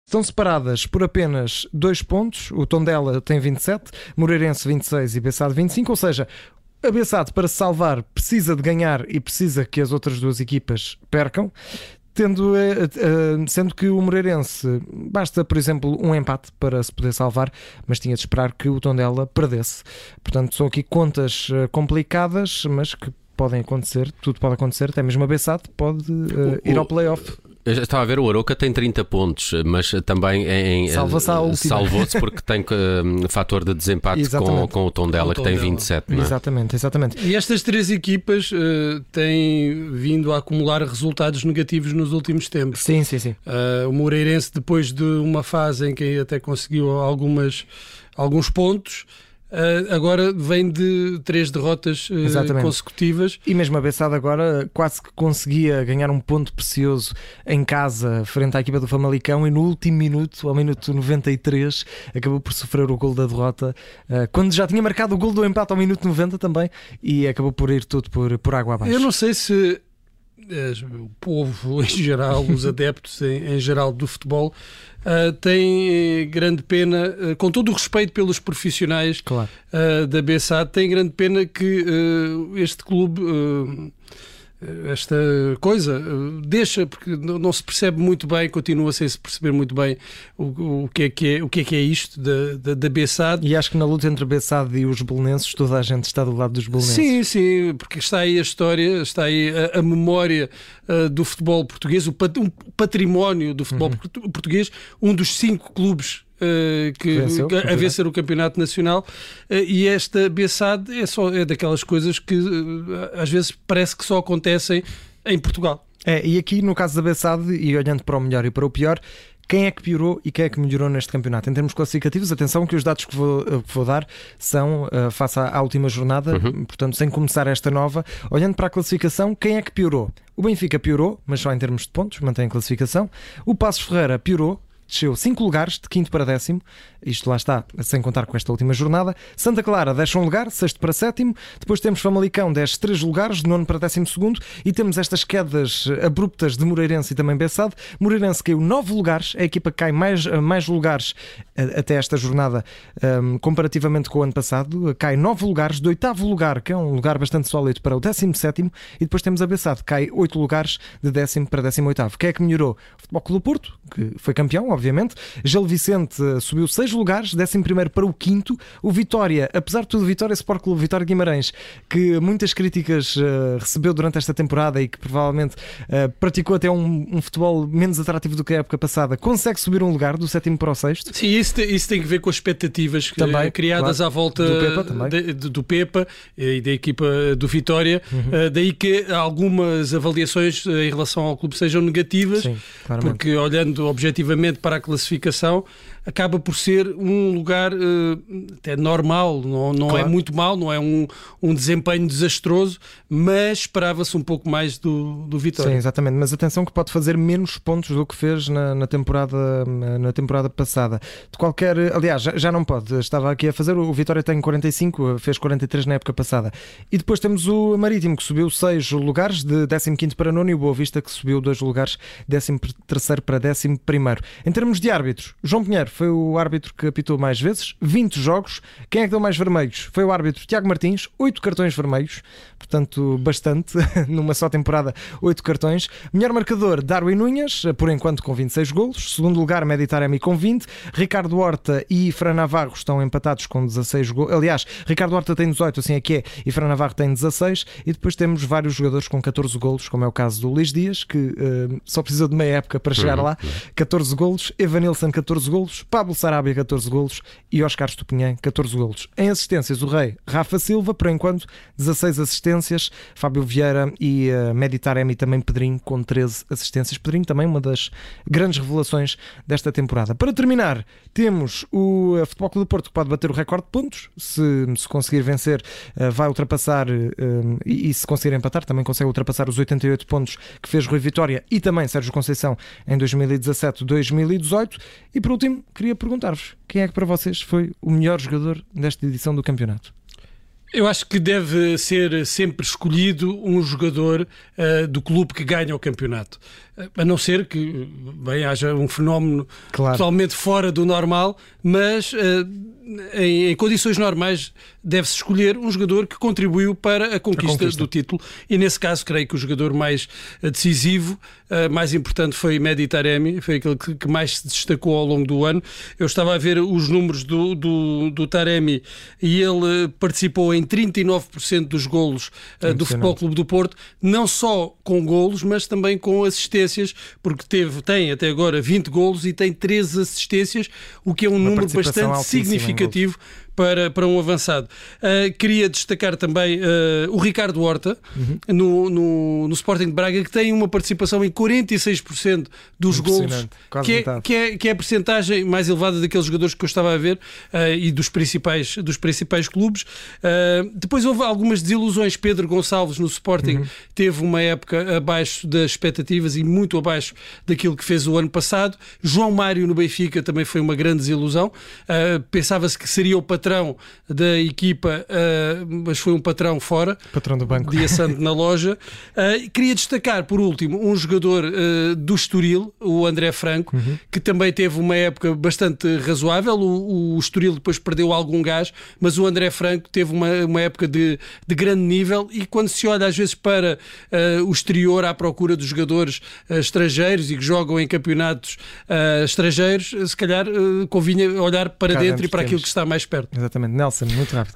Estão separadas por apenas 2 pontos. O Tondela tem 27, Moreirense 26 e Bessade 25. Ou seja, a Bessade, para se salvar, precisa de ganhar e precisa que as outras duas equipas percam. Sendo que o Moreirense basta, por exemplo, um empate para se poder salvar, mas tinha de esperar que o Tondela perdesse. Portanto, são aqui contas complicadas, mas que podem acontecer, tudo pode acontecer, até mesmo a Bessade pode ir ao play-off. Eu estava a ver, o Arouca tem 30 pontos, mas também salvou-se porque tem fator de desempate com o Tondela, que tem 27. Não é? Exatamente. E estas 3 equipas têm vindo a acumular resultados negativos nos últimos tempos. Sim. O Moreirense, depois de uma fase em que até conseguiu alguns pontos, agora vem de 3 derrotas consecutivas. E mesmo a Bessade agora quase que conseguia ganhar um ponto precioso em casa frente à equipa do Famalicão, e no último minuto, ao minuto 93, acabou por sofrer o gol da derrota, quando já tinha marcado o gol do empate ao minuto 90 também, e acabou por ir tudo por água abaixo. Eu não sei se o povo em geral, os adeptos em geral do futebol, tem grande pena, com todo o respeito pelos profissionais, claro, da Bessade, tem grande pena que este clube, esta coisa, deixa, porque não se percebe muito bem, continua sem se perceber muito bem o que é isto da Bessade. E acho que na luta entre a Bessade e os belenenses, toda a gente está do lado dos belenenses. Sim, porque está aí a história, está aí a memória do futebol português, o património do futebol português, um dos 5 clubes a vencer o campeonato nacional, e esta Bessade é daquelas coisas que às vezes parece que só acontecem em Portugal. E aqui no caso da Bessade, e olhando para o melhor e para o pior, quem é que piorou e quem é que melhorou neste campeonato? Em termos classificativos, atenção que os dados que vou dar são face à última jornada, portanto, sem começar esta nova. Olhando para a classificação, quem é que piorou? O Benfica piorou, mas só em termos de pontos, mantém a classificação. O Passos Ferreira piorou, desceu 5 lugares, de 5º para 10º, isto lá está, sem contar com esta última jornada. Santa Clara desce um lugar, 6º para 7º, depois temos Famalicão, desce 3 lugares, de 9º para 12º, e temos estas quedas abruptas de Moreirense e também Bessade. Moreirense caiu 9 lugares, a equipa cai mais lugares até esta jornada, comparativamente com o ano passado, cai 9 lugares, de 8º lugar, que é um lugar bastante sólido, para o 17º, e depois temos a Bessade, cai 8 lugares, de 10º para 18º. Quem é que melhorou? O Futebol Clube do Porto, que foi campeão, obviamente. Gil Vicente subiu 6 lugares, 11º para o 5º. O Vitória, apesar de tudo, Vitória Sport Clube, Vitória Guimarães, que muitas críticas recebeu durante esta temporada e que provavelmente praticou até um futebol menos atrativo do que a época passada, consegue subir um lugar, do 7º para o 6º. Sim, isso tem que ver com as expectativas também, criadas, claro, à volta do Pepa e da equipa do Vitória. Daí que algumas avaliações em relação ao clube sejam negativas. Sim, porque olhando objetivamente para a classificação, acaba por ser um lugar até normal, não claro, é muito mau, não é um desempenho desastroso, mas esperava-se um pouco mais do Vitória. Sim, exatamente, mas atenção que pode fazer menos pontos do que fez na temporada passada. De qualquer, aliás, já não pode, estava aqui a fazer, o Vitória tem 45, fez 43 na época passada. E depois temos o Marítimo, que subiu 6 lugares, de 15º para 9º, e o Boa Vista, que subiu 2 lugares, 13º para 11º. Em termos de árbitros, João Pinheiro foi o árbitro que apitou mais vezes, 20 jogos. Quem é que deu mais vermelhos? Foi o árbitro Tiago Martins, 8 cartões vermelhos, portanto bastante, numa só temporada, 8 cartões. Melhor marcador, Darwin Núñez, por enquanto com 26 golos. Segundo lugar, Mehdi Taremi com 20. Ricardo Horta e Fran Navarro estão empatados com 16 golos. Aliás, Ricardo Horta tem 18, assim é que é, e Fran Navarro tem 16. E depois temos vários jogadores com 14 golos, como é o caso do Luís Dias, que só precisa de meia época para chegar lá. 14 golos. Evanilson, 14 golos. Pablo Sarabia, 14 golos, e Oscar Estupinhã, 14 golos. Em assistências, o rei Rafa Silva, por enquanto, 16 assistências. Fábio Vieira e Mehdi Taremi, também Pedrinho, com 13 assistências. Pedrinho também uma das grandes revelações desta temporada. Para terminar, temos o Futebol Clube do Porto, que pode bater o recorde de pontos. Se conseguir vencer, vai ultrapassar, e se conseguir empatar, também consegue ultrapassar os 88 pontos que fez Rui Vitória e também Sérgio Conceição em 2017-2018. E por último, queria perguntar-vos, quem é que para vocês foi o melhor jogador desta edição do campeonato? Eu acho que deve ser sempre escolhido um jogador do clube que ganha o campeonato. a não ser que haja um fenómeno totalmente fora do normal, mas em condições normais deve-se escolher um jogador que contribuiu para a conquista do título, e nesse caso creio que o jogador mais decisivo, mais importante, foi Mehdi Taremi, foi aquele que mais se destacou ao longo do ano. Eu estava a ver os números do Taremi e ele participou em 39% dos golos do Futebol Clube do Porto, não só com golos, mas também com assistências, porque tem até agora 20 golos e tem 13 assistências, o que é um número bastante significativo para um avançado. Queria destacar também o Ricardo Horta, no Sporting de Braga, que tem uma participação em 46% dos golos, que é a percentagem mais elevada daqueles jogadores que eu estava a ver, e dos principais clubes. Depois houve algumas desilusões. Pedro Gonçalves no Sporting teve uma época abaixo das expectativas e muito abaixo daquilo que fez o ano passado. João Mário no Benfica também foi uma grande desilusão. Pensava-se que seria o patrão da equipa, mas foi um patrão fora, patrão do banco, dia santo na loja. Queria destacar, por último, um jogador do Estoril, o André Franco, que também teve uma época bastante razoável. O Estoril depois perdeu algum gás, mas o André Franco teve uma época de grande nível, e quando se olha às vezes para o exterior à procura dos jogadores estrangeiros e que jogam em campeonatos estrangeiros, se calhar convinha olhar para dentro e para aquilo que está mais perto. Exatamente. Nelson, muito rápido.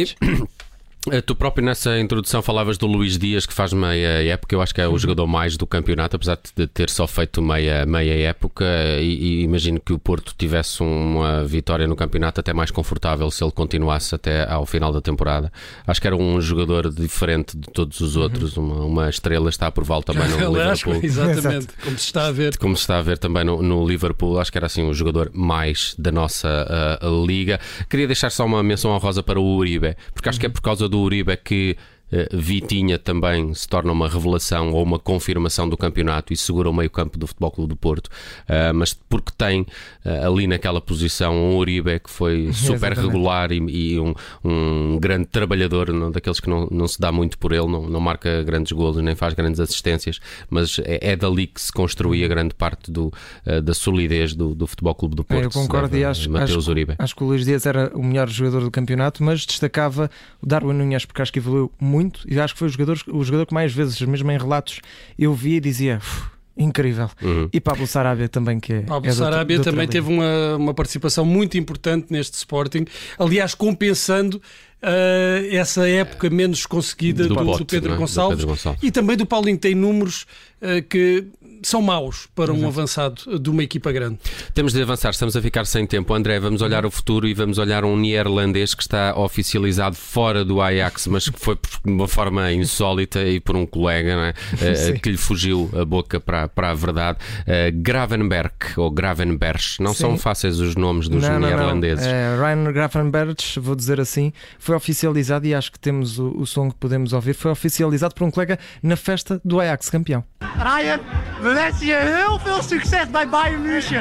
Tu próprio nessa introdução falavas do Luís Dias, que faz meia época. Eu acho que é o jogador mais do campeonato, apesar de ter só feito meia época, e imagino que o Porto tivesse uma vitória no campeonato até mais confortável se ele continuasse até ao final da temporada. Acho que era um jogador diferente de todos os outros, uma estrela. Está a prová-lo também no Liverpool. Exatamente, como se está a ver também no Liverpool. Acho que era assim o jogador mais da nossa liga. Queria deixar só uma menção honrosa para o Uribe, porque acho que é por causa do Uribe que Vitinha também se torna uma revelação ou uma confirmação do campeonato e segura o meio campo do Futebol Clube do Porto, mas porque tem ali naquela posição um Uribe que foi super regular e um grande trabalhador, daqueles que não se dá muito por ele, não marca grandes golos nem faz grandes assistências, mas é dali que se construía grande parte da solidez do Futebol Clube do Porto. Eu concordo, e acho que o Luís Dias era o melhor jogador do campeonato, mas destacava o Darwin Núñez, porque acho que evoluiu muito, e acho que foi o jogador que mais vezes, mesmo em relatos, eu vi e dizia incrível. E Pablo Sarabia também, Pablo Sarabia também teve uma participação muito importante neste Sporting, aliás compensando essa época menos conseguida do Pedro Gonçalves, e também do Paulinho. Tem números que são maus para um avançado de uma equipa grande. Temos de avançar, estamos a ficar sem tempo. André, vamos olhar o futuro e vamos olhar um neerlandês que está oficializado fora do Ajax, mas que foi de uma forma insólita e por um colega, não é? Que lhe fugiu a boca para a verdade. Gravenberch ou Gravenberch, não são fáceis os nomes dos neerlandeses. Ryan Gravenberch, vou dizer assim, foi oficializado, e acho que temos o som que podemos ouvir, foi oficializado por um colega na festa do Ajax campeão. Ryan, we wensen je heel veel succes bij Bayern München.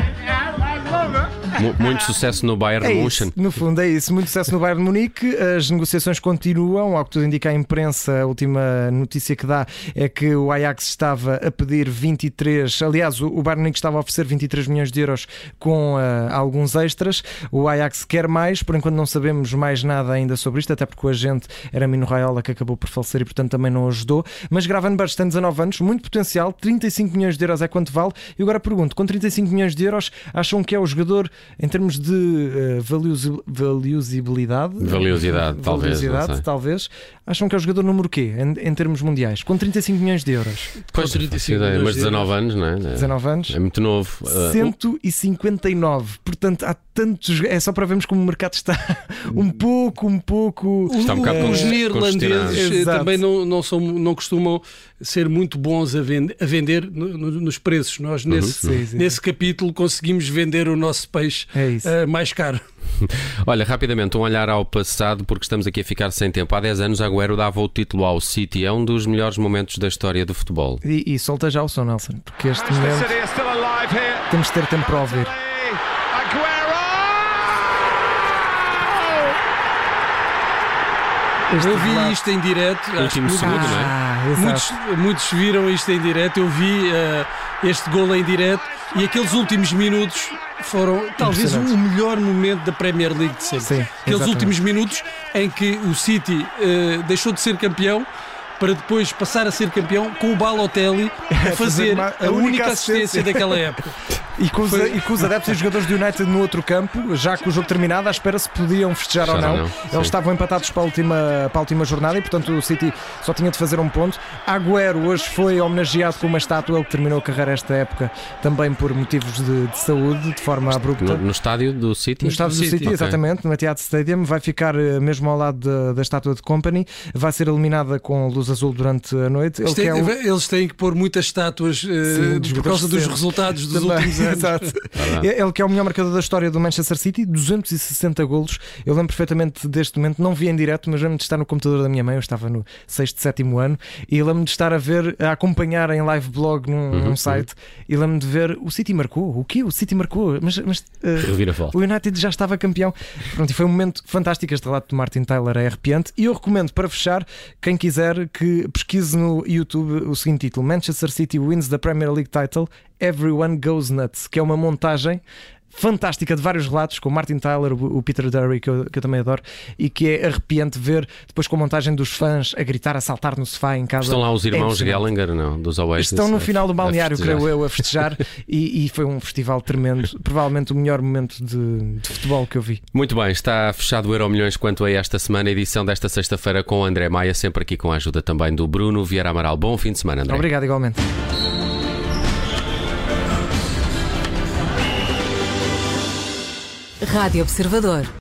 Muito sucesso no Bayern München. No fundo é isso, muito sucesso no Bayern Munique. As negociações continuam, ao que tudo indica a imprensa. A última notícia que dá é que o Ajax estava a pedir 23, aliás o Bayern Munique estava a oferecer 23 milhões de euros com alguns extras. O Ajax quer mais, por enquanto não sabemos mais nada ainda sobre isto, até porque o agente era Mino Raiola, que acabou por falecer e portanto também não ajudou. Mas Gravenberch tem 19 anos, muito potencial, 35 milhões de euros é quanto vale. E agora pergunto, com 35 milhões de euros, acham que é o jogador em termos de valiosidade, talvez, acham que é o jogador número quê em termos mundiais, com 35 milhões de euros? Pois, 35 milhões, mas 19 anos, não é? 19 anos, é muito novo. 159, portanto há tantos, é só para vermos como o mercado está um pouco está um bocado os neerlandeses também não costumam ser muito bons a vender nos preços. Nós nesse capítulo conseguimos vender o nosso peixe mais caro. Olha, rapidamente um olhar ao passado, porque estamos aqui a ficar sem tempo. Há 10 anos Agüero dava o título ao City. É um dos melhores momentos da história do futebol. E solta já o som, Nelson, porque este momento temos de ter tempo para ouvir. Eu vi isto em direto. Último segundo, não é? Muitos viram isto em direto. Eu vi este gol em direto, e aqueles últimos minutos foram talvez o melhor momento da Premier League de sempre. Sim, aqueles últimos minutos em que o City deixou de ser campeão para depois passar a ser campeão com o Balotelli a fazer a única assistência daquela época. E com os adeptos e os jogadores do United no outro campo, já com o jogo terminado, à espera se podiam festejar ou não. Eles estavam empatados para a última jornada e, portanto, o City só tinha de fazer um ponto. Agüero hoje foi homenageado com uma estátua. Ele terminou a carreira esta época também por motivos de saúde, de forma abrupta. No estádio do City? No estádio do City, exatamente, no Etihad Stadium. Vai ficar mesmo ao lado da estátua de Kompany. Vai ser iluminada com luz azul durante a noite. Eles têm que pôr muitas estátuas por causa dos resultados dos últimos anos. Exato. Ele que é o melhor marcador da história do Manchester City, 260 golos. Eu lembro perfeitamente deste momento, não vi em direto, mas lembro de estar no computador da minha mãe. Eu estava no 6º, 7º ano e lembro de estar a acompanhar em live blog num site e lembro de ver o City marcou. O quê? O City marcou? Mas o United já estava campeão. Pronto, e foi um momento fantástico. Este relato de Martin Tyler é arrepiante e eu recomendo, para fechar, quem quiser que pesquise no YouTube o seguinte título: Manchester City wins the Premier League title, Everyone Goes Nuts, que é uma montagem fantástica de vários relatos com o Martin Tyler, o Peter Drury, que eu também adoro, e que é arrepiante ver depois com a montagem dos fãs a gritar, a saltar no sofá em casa. Estão lá os irmãos Gallagher, não? Dos Oasis. Estão no final do balneário, creio eu, a festejar e foi um festival tremendo, provavelmente o melhor momento de futebol que eu vi. Muito bem, está fechado o Euromilhões quanto a esta semana, edição desta sexta-feira com o André Maia, sempre aqui com a ajuda também do Bruno Vieira Amaral. Bom fim de semana, André. Obrigado, igualmente. Rádio Observador.